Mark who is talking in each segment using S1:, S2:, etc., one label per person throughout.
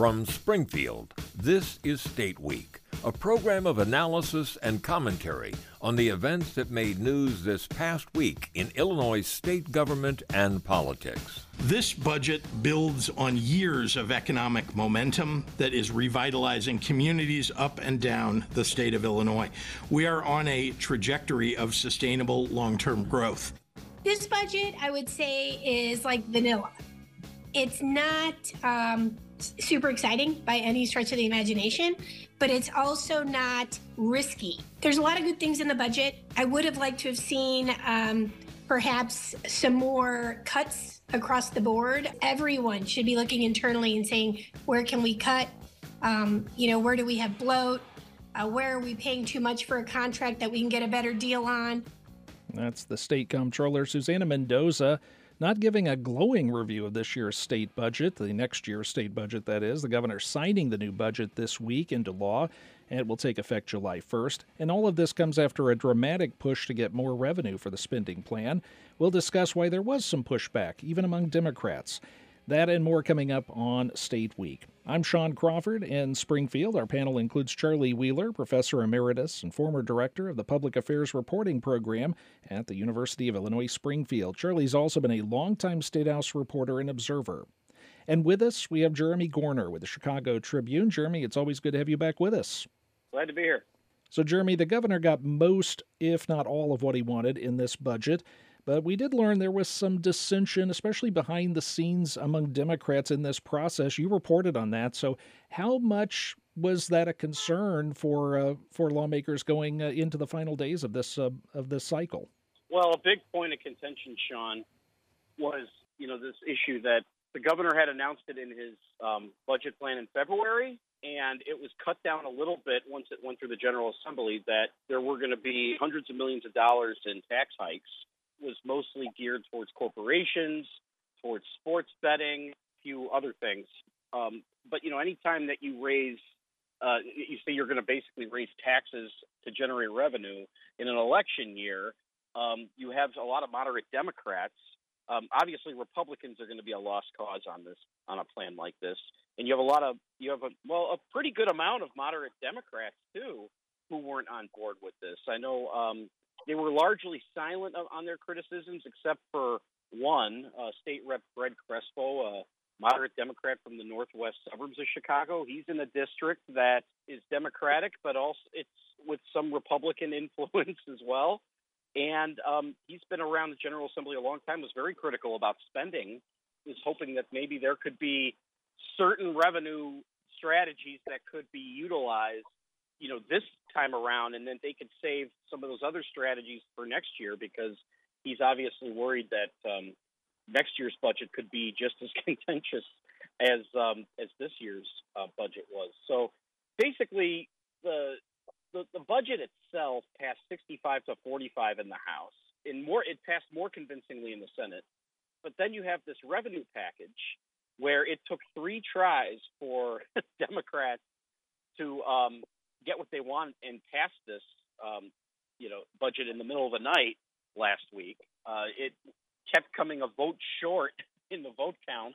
S1: From Springfield, this is State Week, a program of analysis and commentary on the events that made news this past week in Illinois state government and politics.
S2: This budget builds on years of economic momentum that is revitalizing communities up and down the state of Illinois. We are on a trajectory of sustainable long-term growth.
S3: This budget, I would say, is like vanilla. It's not super exciting by any stretch of the imagination, but it's also not risky. There's a lot of good things in the budget. I would have liked to have seen perhaps some more cuts across the board. Everyone should be looking internally and saying, where can we cut? Where do we have bloat? Where are we paying too much for a contract that we can get a better deal on?
S4: That's the state comptroller, Susana Mendoza, not giving a glowing review of this year's state budget, the next year's state budget, that is. The governor signing the new budget this week into law, and it will take effect July 1st. And all of this comes after a dramatic push to get more revenue for the spending plan. We'll discuss why there was some pushback, even among Democrats. That and more coming up on State Week. I'm Sean Crawford in Springfield. Our panel includes Charlie Wheeler, Professor Emeritus and former Director of the Public Affairs Reporting Program at the University of Illinois Springfield. Charlie's also been a longtime State House reporter and observer. And with us, we have Jeremy Gorner with the Chicago Tribune. Jeremy, it's always good to have you back with us.
S5: Glad to be here.
S4: So, Jeremy, the governor got most, if not all, of what he wanted in this budget. But we did learn there was some dissension, especially behind the scenes among Democrats in this process. You reported on that. So how much was that a concern for lawmakers going into the final days of this cycle?
S5: Well, a big point of contention, Sean, was this issue that the governor had announced it in his budget plan in February, and it was cut down a little bit once it went through the General Assembly that there were going to be hundreds of millions of dollars in tax hikes. Was mostly geared towards corporations, towards sports betting, a few other things. But anytime that you raise, you say you're going to basically raise taxes to generate revenue in an election year, you have a lot of moderate Democrats. Obviously, Republicans are going to be a lost cause on a plan like this, and you have a pretty good amount of moderate Democrats too who weren't on board with this. I know. They were largely silent on their criticisms, except for one, State Rep Fred Crespo, a moderate Democrat from the northwest suburbs of Chicago. He's in a district that is Democratic, but also it's with some Republican influence as well. And he's been around the General Assembly a long time, was very critical about spending, was hoping that maybe there could be certain revenue strategies that could be utilized this time around, and then they could save some of those other strategies for next year, because he's obviously worried that next year's budget could be just as contentious as this year's budget was. So basically, the budget itself passed 65 to 45 in the House. It passed more convincingly in the Senate. But then you have this revenue package where it took 3 tries for Democrats to get what they want and pass this, budget in the middle of the night last week. It kept coming a vote short in the vote count,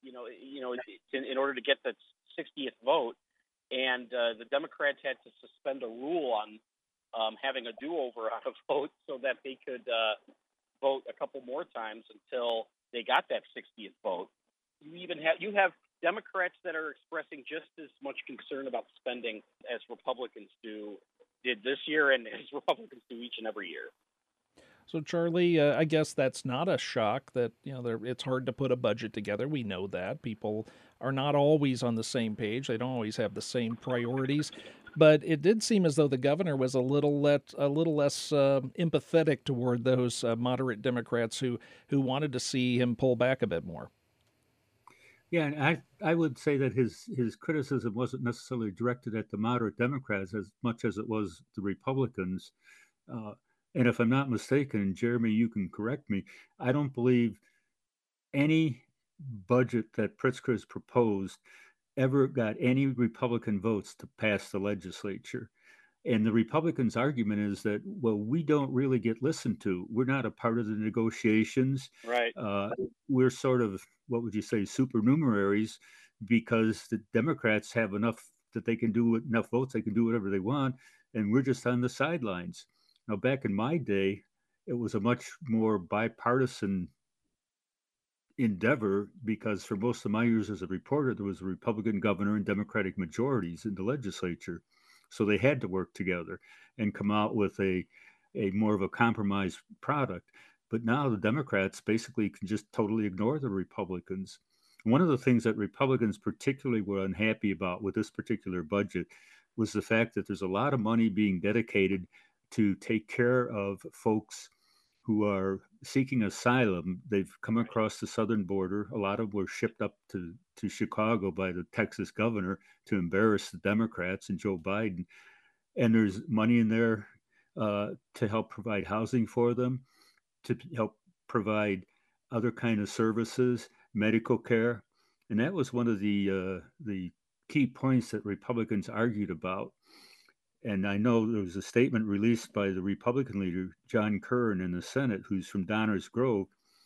S5: in order to get that 60th vote. And the Democrats had to suspend a rule on having a do-over on a vote so that they could vote a couple more times until they got that 60th vote. You have Democrats that are expressing just as much concern about spending as Republicans did this year, and as Republicans do each and every year.
S4: So, Charlie, I guess that's not a shock that it's hard to put a budget together. We know that people are not always on the same page; they don't always have the same priorities. But it did seem as though the governor was a little less empathetic toward those moderate Democrats who wanted to see him pull back a bit more.
S6: Yeah, and I would say that his criticism wasn't necessarily directed at the moderate Democrats as much as it was the Republicans. And if I'm not mistaken, Jeremy, you can correct me, I don't believe any budget that Pritzker has proposed ever got any Republican votes to pass the legislature. And the Republicans' argument is that, well, we don't really get listened to. We're not a part of the negotiations.
S5: Right.
S6: We're sort of, what would you say, supernumeraries. because the Democrats have enough that they can do enough votes, they can do whatever they want, and we're just on the sidelines. Now, back in my day, it was a much more bipartisan endeavor because for most of my years as a reporter, there was a Republican governor and Democratic majorities in the legislature. So they had to work together and come out with a more of a compromise product. But now the Democrats basically can just totally ignore the Republicans. One of the things that Republicans particularly were unhappy about with this particular budget was the fact that there's a lot of money being dedicated to take care of folks who are seeking asylum. They've come across the southern border. A lot of them were shipped up to Chicago by the Texas governor to embarrass the Democrats and Joe Biden. And there's money in there to help provide housing for them, to help provide other kind of services, medical care. And that was one of the key points that Republicans argued about. And I know there was a statement released by the Republican leader, John Kern, in the Senate, who's from Downers Grove.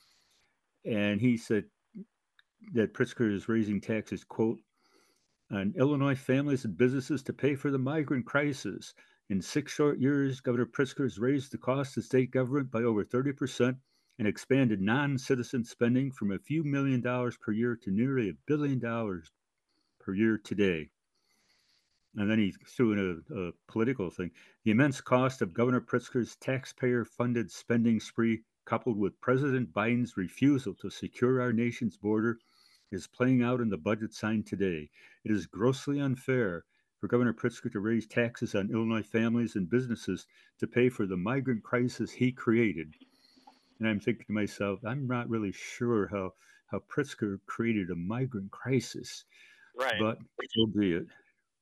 S6: And he said that Pritzker is raising taxes, quote, on Illinois families and businesses to pay for the migrant crisis. In 6 short years, Governor Pritzker has raised the cost of state government by over 30% and expanded non-citizen spending from a few $1 million per year to nearly $1 billion per year today. And then he threw in a political thing. The immense cost of Governor Pritzker's taxpayer-funded spending spree, coupled with President Biden's refusal to secure our nation's border, is playing out in the budget signed today. It is grossly unfair for Governor Pritzker to raise taxes on Illinois families and businesses to pay for the migrant crisis he created. And I'm thinking to myself, I'm not really sure how Pritzker created a migrant crisis.
S5: Right.
S6: But so be it.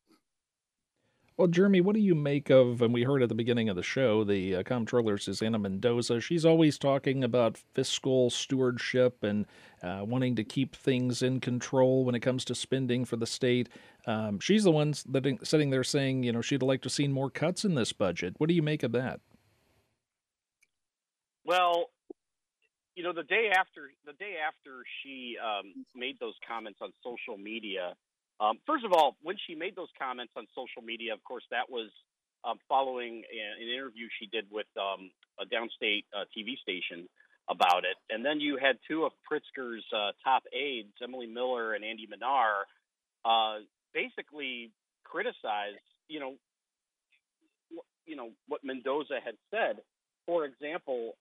S4: Well, Jeremy, what do you make of, and we heard at the beginning of the show, the comptroller Susana Mendoza. She's always talking about fiscal stewardship and wanting to keep things in control when it comes to spending for the state. She's the one that sitting there saying, she'd like to see more cuts in this budget. What do you make of that?
S5: Well, the day after she made those comments on social media. First of all, when she made those comments on social media, of course, that was following an interview she did with a downstate TV station about it. And then you had two of Pritzker's top aides, Emily Miller and Andy Minar, basically criticized, what Mendoza had said. For example,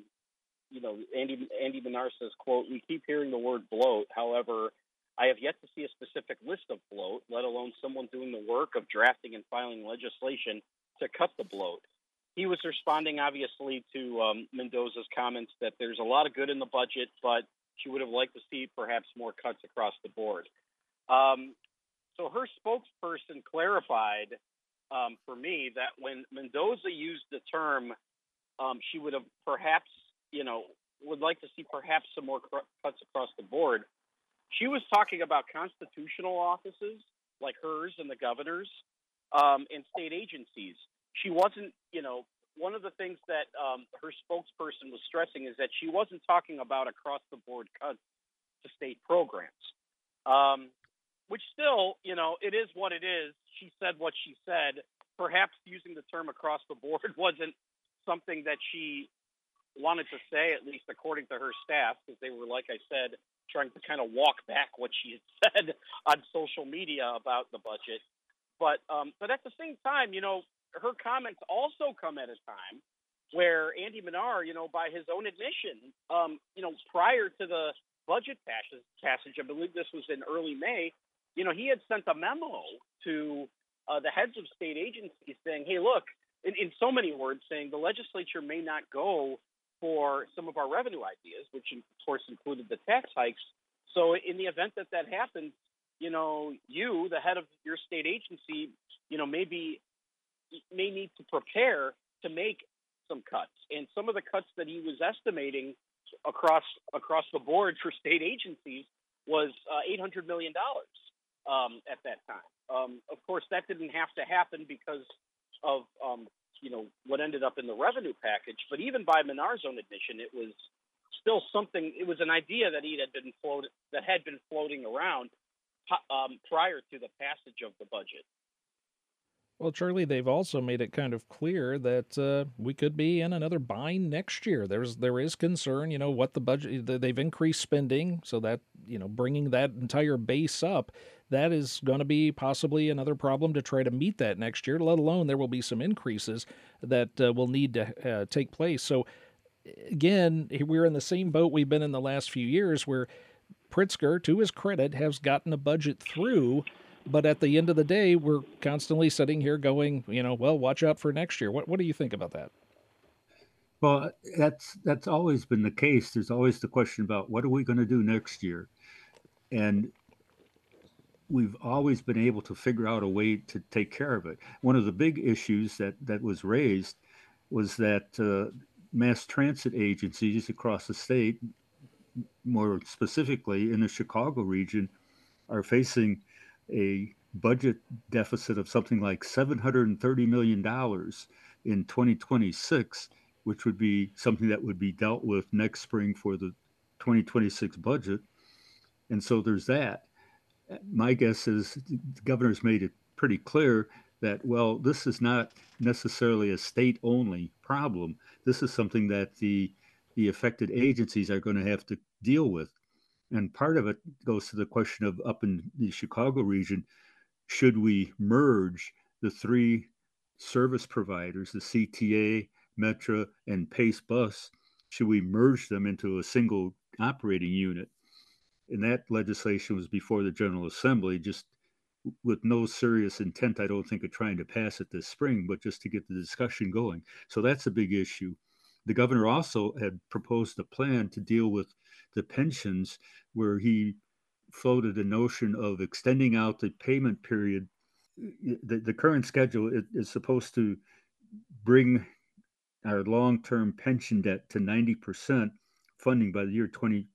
S5: Andy Minar says, quote, "We keep hearing the word bloat. However, I have yet to see a specific list of bloat, let alone someone doing the work of drafting and filing legislation to cut the bloat." He was responding, obviously, to Mendoza's comments that there's a lot of good in the budget, but she would have liked to see perhaps more cuts across the board. So her spokesperson clarified for me that when Mendoza used the term, she would have perhaps, would like to see perhaps some more cuts across the board. She was talking about constitutional offices like hers and the governor's and state agencies. She wasn't, one of the things that her spokesperson was stressing is that she wasn't talking about across-the-board cuts to state programs, which still, it is what it is. She said what she said. Perhaps using the term across the board wasn't something that she wanted to say, at least according to her staff, because they were, like I said, trying to kind of walk back what she had said on social media about the budget. But at the same time, her comments also come at a time where Andy Minar, by his own admission, prior to the budget passage, I believe this was in early May, he had sent a memo to the heads of state agencies saying, hey, look, in so many words, saying the legislature may not go for some of our revenue ideas, which of course included the tax hikes. So in the event that happens, you, the head of your state agency, may need to prepare to make some cuts. And some of the cuts that he was estimating across the board for state agencies was $800 million at that time. Of course, that didn't have to happen because of what ended up in the revenue package. But even by Minar's own admission, it was still something. It was an idea that had been floating around prior to the passage of the budget.
S4: Well, Charlie, they've also made it kind of clear that we could be in another bind next year. There is concern, what the budget they've increased spending, so that bringing that entire base up, that is going to be possibly another problem to try to meet that next year. Let alone there will be some increases that will need to take place. So again, we're in the same boat we've been in the last few years, where Pritzker, to his credit, has gotten a budget through. But at the end of the day, we're constantly sitting here going, well, watch out for next year. What do you think about that?
S6: Well, that's always been the case. There's always the question about what are we going to do next year? And we've always been able to figure out a way to take care of it. One of the big issues that was raised was that mass transit agencies across the state, more specifically in the Chicago region, are facing a budget deficit of something like $730 million in 2026, which would be something that would be dealt with next spring for the 2026 budget. And so there's that. My guess is the governor's made it pretty clear that, well, this is not necessarily a state-only problem. This is something that the affected agencies are going to have to deal with. And part of it goes to the question of, up in the Chicago region, should we merge the three service providers, the CTA, Metra, and Pace Bus? Should we merge them into a single operating unit? And that legislation was before the General Assembly, just with no serious intent, I don't think, of trying to pass it this spring, but just to get the discussion going. So that's a big issue. The governor also had proposed a plan to deal with the pensions, where he floated a notion of extending out the payment period. The current schedule is supposed to bring our long-term pension debt to 90% funding by the year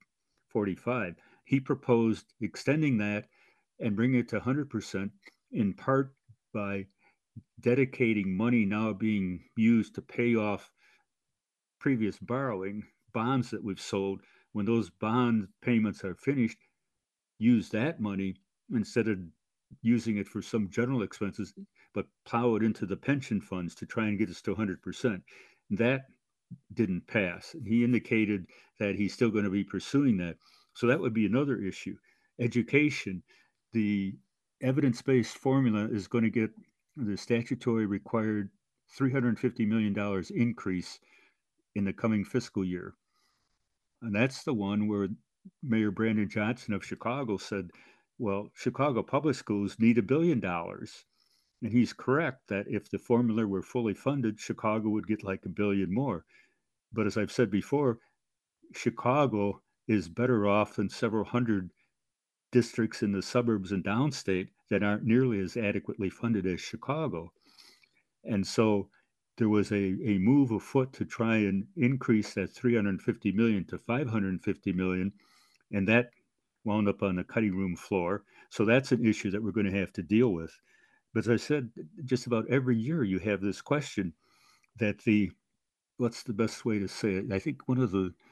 S6: 2045. He proposed extending that and bringing it to 100%, in part by dedicating money now being used to pay off previous borrowing, bonds that we've sold. When those bond payments are finished, use that money instead of using it for some general expenses, but plow it into the pension funds to try and get us to 100%. That didn't pass. He indicated that he's still going to be pursuing that. So that would be another issue. Education, the evidence-based formula is going to get the statutory required $350 million increase in the coming fiscal year. And that's the one where Mayor Brandon Johnson of Chicago said, well, Chicago public schools need $1 billion. And he's correct that if the formula were fully funded, Chicago would get like $1 billion more. But as I've said before, Chicago is better off than several hundred districts in the suburbs and downstate that aren't nearly as adequately funded as Chicago. And so there was a move afoot to try and increase that $350 million to $550 million, and that wound up on the cutting room floor. So that's an issue that we're going to have to deal with. But as I said, just about every year you have this question that what's the best way to say it? I think one of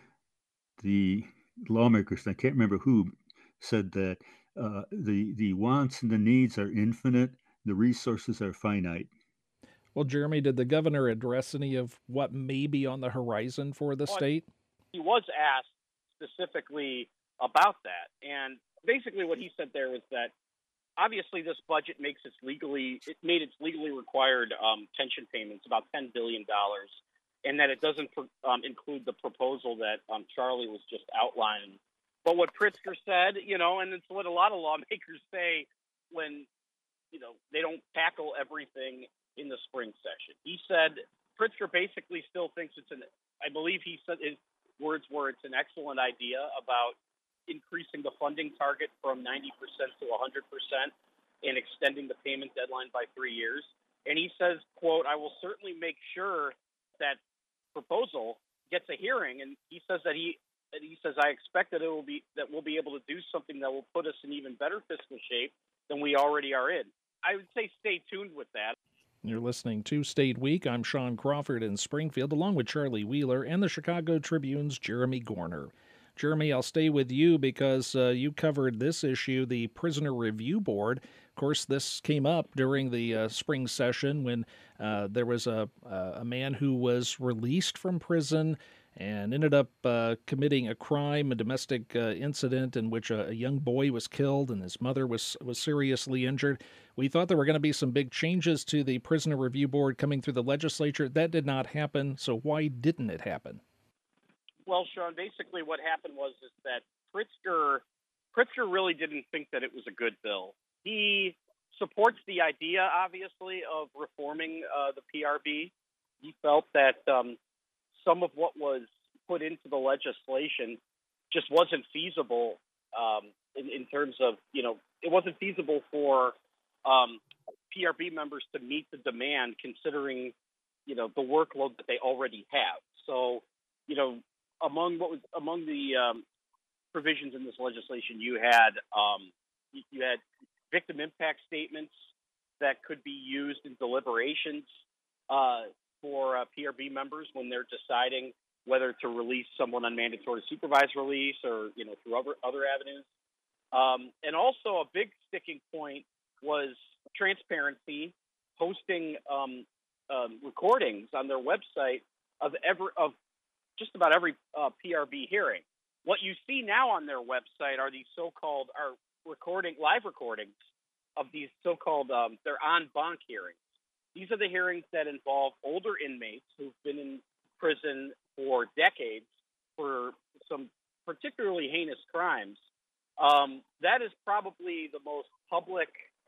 S6: the lawmakers, I can't remember who, said that the wants and the needs are infinite, the resources are finite.
S4: Well, Jeremy, did the governor address any of what may be on the horizon for the state?
S5: He was asked specifically about that. And basically what he said there was that obviously this budget made its legally required pension payments about $10 billion, and that it doesn't include the proposal that Charlie was just outlining. But what Pritzker said, and it's what a lot of lawmakers say when, they don't tackle everything in the spring session. He said Pritzker basically still thinks I believe he said his words were, it's an excellent idea about increasing the funding target from 90% to 100% and extending the payment deadline by 3 years. And he says, quote, I will certainly make sure that proposal gets a hearing. And he says I expect that we'll be able to do something that will put us in even better fiscal shape than we already are in. I would say stay tuned with that.
S4: You're listening to State Week. I'm Sean Crawford in Springfield, along with Charlie Wheeler and the Chicago Tribune's Jeremy Gorner. Jeremy, I'll stay with you because you covered this issue, the Prisoner Review Board. Of course, this came up during the spring session when there was a man who was released from prison and ended up committing a crime, a domestic incident in which a young boy was killed and his mother was seriously injured. We thought there were going to be some big changes to the Prisoner Review Board coming through the legislature. That did not happen. So why didn't it happen?
S5: Well, Sean, basically what happened was that Pritzker really didn't think that it was a good bill. He supports the idea, obviously, of reforming the PRB. He felt that some of what was put into the legislation just wasn't feasible in terms of, it wasn't feasible for PRB members to meet the demand considering, the workload that they already have. So, among the provisions in this legislation, you had victim impact statements that could be used in deliberations for PRB members when they're deciding whether to release someone on mandatory supervised release or through other avenues. And also a big sticking point was transparency, posting recordings on their website of just about every PRB hearing. What you see now on their website are these so-called live recordings of these so-called they're en banc hearings. These are the hearings that involve older inmates who've been in prison for decades for some particularly heinous crimes. That is probably the most public.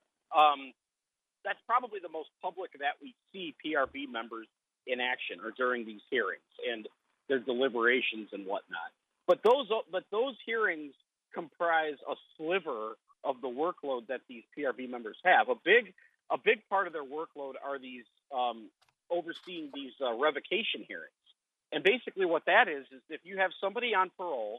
S5: That's probably the most public that we see PRB members in action or during these hearings and their deliberations and whatnot. But those hearings comprise a sliver of the workload that these PRB members have. A big part of their workload are these overseeing these revocation hearings. And basically what that is if you have somebody on parole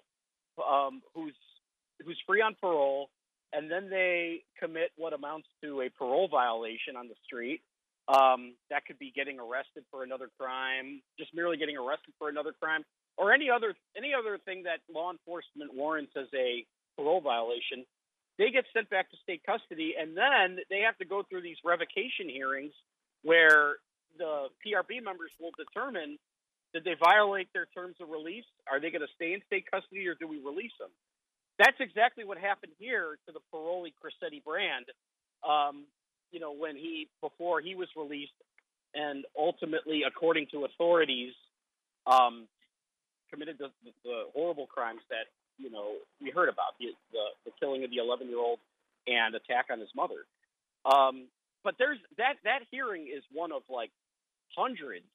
S5: who's free on parole, and then they commit what amounts to a parole violation on the street, that could be getting arrested for another crime, just merely getting arrested for another crime, or any other thing that law enforcement warrants as a parole violation. They get sent back to state custody, and then they have to go through these revocation hearings where the PRB members will determine, did they violate their terms of release? Are they going to stay in state custody, or do we release them? That's exactly what happened here to the parolee Cressetti Brand, before he was released, and ultimately, according to authorities, committed the horrible crimes that we heard about, the killing of the 11-year-old and attack on his mother. But there's that hearing is one of like hundreds,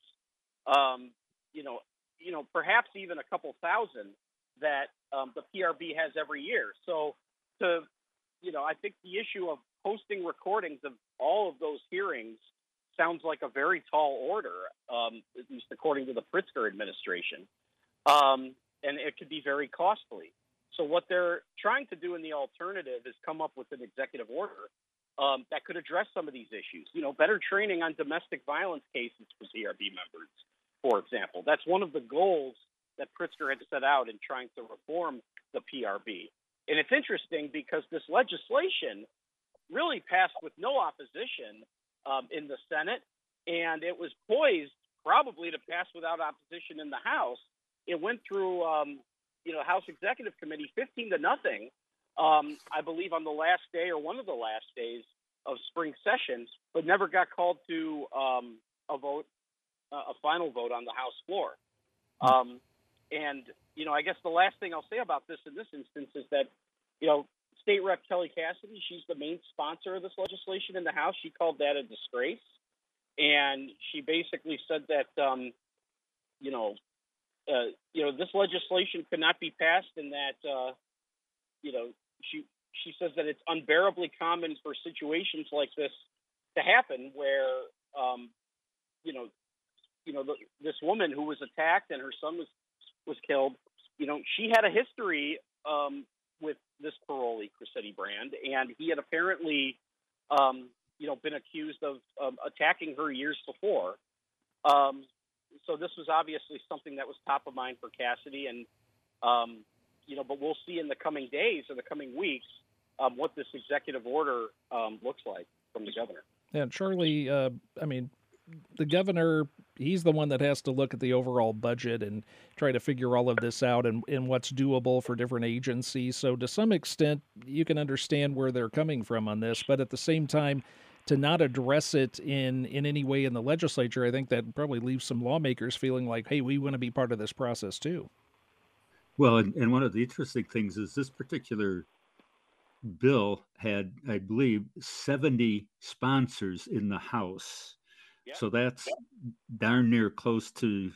S5: perhaps even a couple thousand that the PRB has every year. So I think the issue of posting recordings of all of those hearings sounds like a very tall order, at least according to the Pritzker administration. And it could be very costly. So what they're trying to do in the alternative is come up with an executive order that could address some of these issues. Better training on domestic violence cases for PRB members, for example. That's one of the goals that Pritzker had set out in trying to reform the PRB. And it's interesting because this legislation really passed with no opposition in the Senate, and it was poised probably to pass without opposition in the House. It went through, House Executive Committee 15-0, I believe, on the last day or one of the last days of spring sessions, but never got called to a final vote on the House floor. And I guess the last thing I'll say about this in this instance is that, State Rep Kelly Cassidy, she's the main sponsor of this legislation in the House. She called that a disgrace, and she basically said that, this legislation could not be passed, and that, she says that it's unbearably common for situations like this to happen, where, this woman who was attacked and her son was killed. She had a history with this parolee, Cressetti Brand, and he had apparently, been accused of attacking her years before. So this was obviously something that was top of mind for Cassidy, and but we'll see in the coming days or the coming weeks what this executive order looks like from the governor.
S4: Yeah, Charlie, I mean, the governor, he's the one that has to look at the overall budget and try to figure all of this out and what's doable for different agencies. So to some extent, you can understand where they're coming from on this. But at the same time, to not address it in any way in the legislature, I think that probably leaves some lawmakers feeling like, hey, we want to be part of this process too.
S6: Well, and one of the interesting things is this particular bill had, I believe, 70 sponsors in the House. Yeah. So that's darn near close to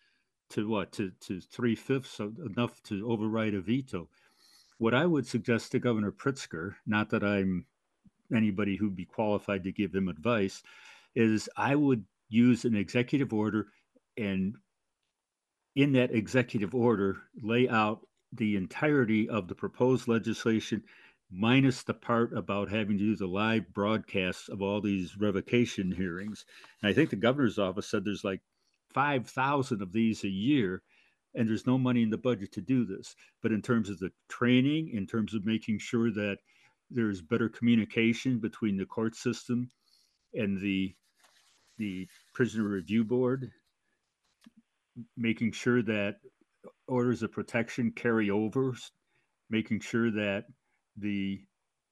S6: 3/5, so enough to override a veto. What I would suggest to Governor Pritzker, not that I'm anybody who'd be qualified to give him advice, is I would use an executive order, and in that executive order, lay out the entirety of the proposed legislation, minus the part about having to do the live broadcasts of all these revocation hearings. And I think the governor's office said there's like 5,000 of these a year, and there's no money in the budget to do this. But in terms of the training, in terms of making sure that there's better communication between the court system and the Prisoner Review Board, making sure that orders of protection carry over, making sure that the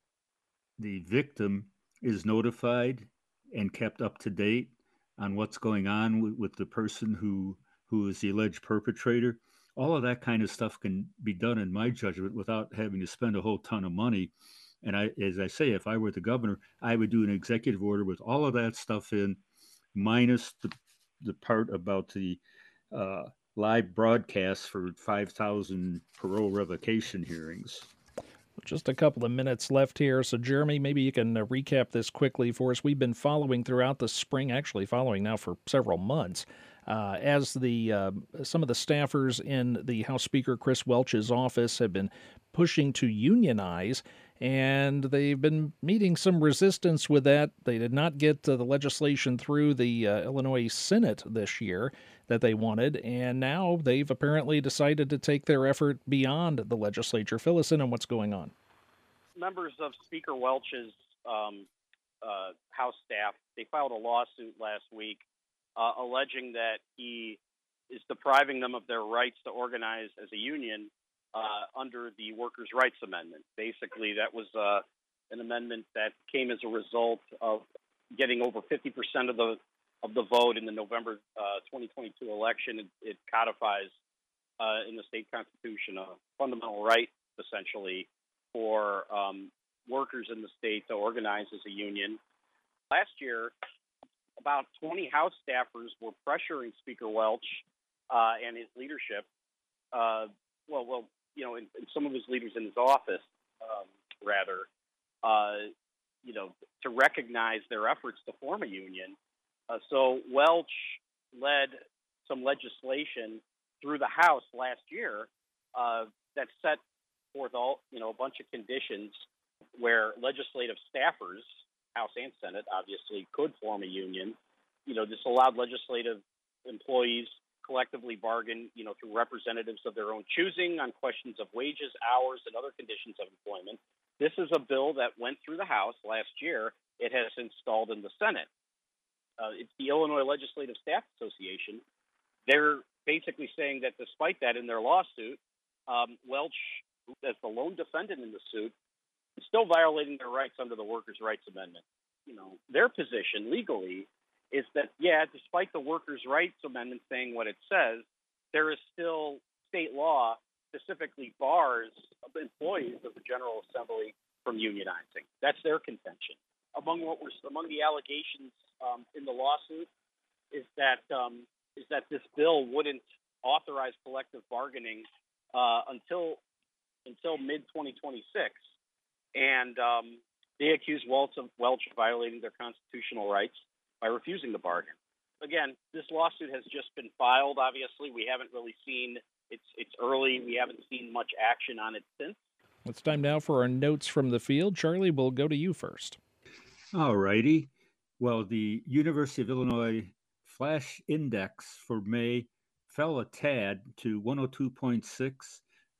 S6: victim is notified and kept up to date on what's going on with the person who is the alleged perpetrator. All of that kind of stuff can be done, in my judgment, without having to spend a whole ton of money. And as I say, if I were the governor, I would do an executive order with all of that stuff in, minus the part about the live broadcasts for 5,000 parole revocation hearings.
S4: Just a couple of minutes left here. So, Jeremy, maybe you can recap this quickly for us. We've been following throughout the spring, actually following now for several months, as some of the staffers in the House Speaker Chris Welch's office have been pushing to unionize, and they've been meeting some resistance with that. They did not get the legislation through the Illinois Senate this year that they wanted, and now they've apparently decided to take their effort beyond the legislature. Fill us in on what's going on.
S5: Members of Speaker Welch's House staff, they filed a lawsuit last week alleging that he is depriving them of their rights to organize as a union under the Workers' Rights Amendment. Basically, that was an amendment that came as a result of getting over 50% of the vote in the November 2022 election. It codifies in the state constitution a fundamental right, essentially, for workers in the state to organize as a union. Last year, about 20 House staffers were pressuring Speaker Welch and his leadership. And some of his leaders in his office, to recognize their efforts to form a union. So Welch led some legislation through the House last year that set forth a bunch of conditions where legislative staffers, House and Senate, obviously could form a union. This allowed legislative employees collectively bargain, through representatives of their own choosing on questions of wages, hours, and other conditions of employment. This is a bill that went through the House last year. It has installed in the Senate. It's the Illinois Legislative Staff Association. They're basically saying that despite that, in their lawsuit, Welch, as the lone defendant in the suit, is still violating their rights under the Workers' Rights Amendment. Their position legally is that, despite the Workers' Rights Amendment saying what it says, there is still state law specifically bars employees of the General Assembly from unionizing. That's their contention. Among the allegations in the lawsuit is that this bill wouldn't authorize collective bargaining until mid-2026, and they accuse Welch of violating their constitutional rights by refusing to bargain. Again, this lawsuit has just been filed. Obviously, we haven't really seen it's early. We haven't seen much action on it since.
S4: It's time now for our notes from the field. Charlie, we'll go to you first.
S6: All righty. Well, the University of Illinois Flash Index for May fell a tad to 102.6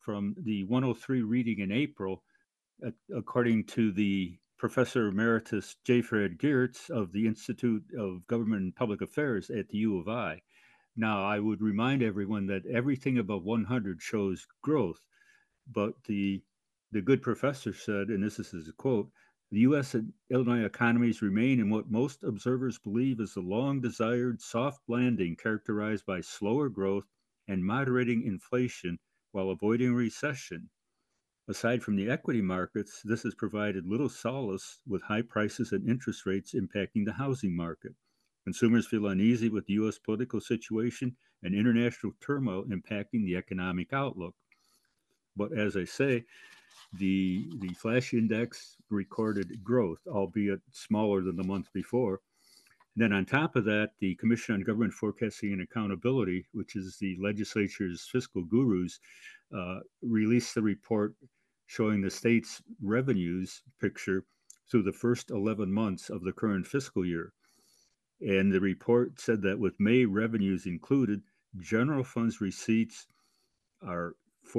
S6: from the 103 reading in April, according to the Professor Emeritus J. Fred Geertz of the Institute of Government and Public Affairs at the U of I. Now, I would remind everyone that everything above 100 shows growth, but the good professor said, and this is his quote, the U.S. and Illinois economies remain in what most observers believe is the long-desired soft landing characterized by slower growth and moderating inflation while avoiding recession. Aside from the equity markets, this has provided little solace with high prices and interest rates impacting the housing market. Consumers feel uneasy with the U.S. political situation and international turmoil impacting the economic outlook. But as I say, the flash index recorded growth, albeit smaller than the month before. And then on top of that, the Commission on Government Forecasting and Accountability, which is the legislature's fiscal gurus, released the report showing the state's revenues picture through the first 11 months of the current fiscal year. And the report said that with May revenues included, general funds receipts are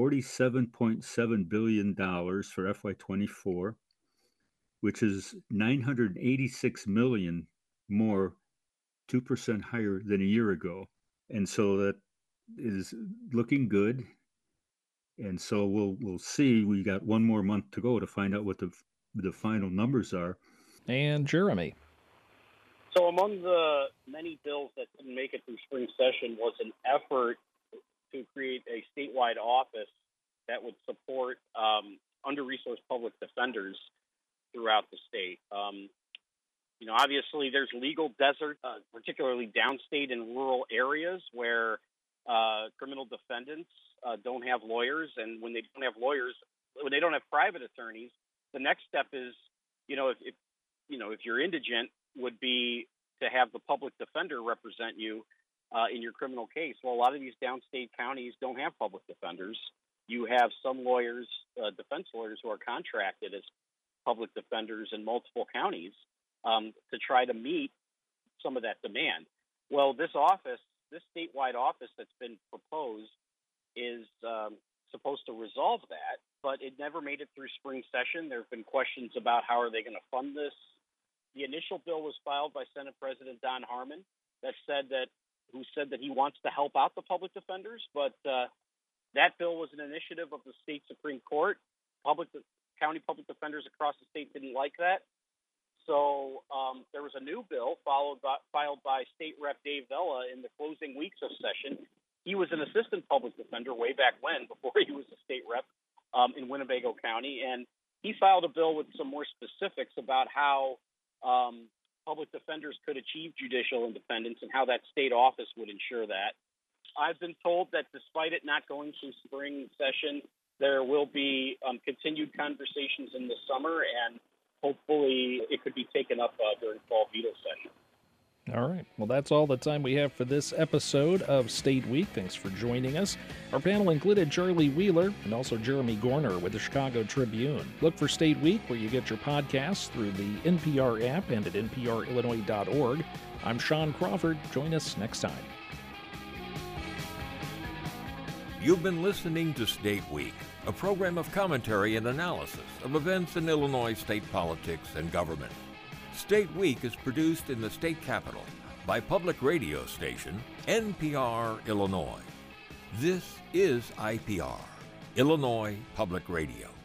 S6: $47.7 billion for FY24, which is $986 million more, 2% higher than a year ago. And so that is looking good. And so we'll see. We got one more month to go to find out what the final numbers are.
S4: And Jeremy.
S5: So among the many bills that didn't make it through spring session was an effort to create a statewide office that would support under-resourced public defenders throughout the state. Obviously there's legal desert, particularly downstate and rural areas where criminal defendants don't have lawyers, and when they don't have lawyers, when they don't have private attorneys, the next step is, if you're indigent, would be to have the public defender represent you in your criminal case. Well, a lot of these downstate counties don't have public defenders. You have some lawyers, defense lawyers, who are contracted as public defenders in multiple counties to try to meet some of that demand. Well, this statewide office that's been proposed is supposed to resolve that, but it never made it through spring session. There have been questions about how are they going to fund this. The initial bill was filed by Senate President Don Harmon who said that he wants to help out the public defenders, but that bill was an initiative of the state Supreme Court. County public defenders across the state didn't like that. So there was a new bill filed by State Rep Dave Vella in the closing weeks of session. He was an assistant public defender way back when, before he was a state rep in Winnebago County, and he filed a bill with some more specifics about how public defenders could achieve judicial independence and how that state office would ensure that. I've been told that despite it not going through spring session, there will be continued conversations in the summer, and hopefully it could be taken up during fall veto session.
S4: All right. Well, that's all the time we have for this episode of State Week. Thanks for joining us. Our panel included Charlie Wheeler and also Jeremy Gorner with the Chicago Tribune. Look for State Week where you get your podcasts through the NPR app and at nprillinois.org. I'm Sean Crawford. Join us next time.
S1: You've been listening to State Week, a program of commentary and analysis of events in Illinois state politics and government. State Week is produced in the state capital by public radio station NPR Illinois. This is IPR, Illinois Public Radio.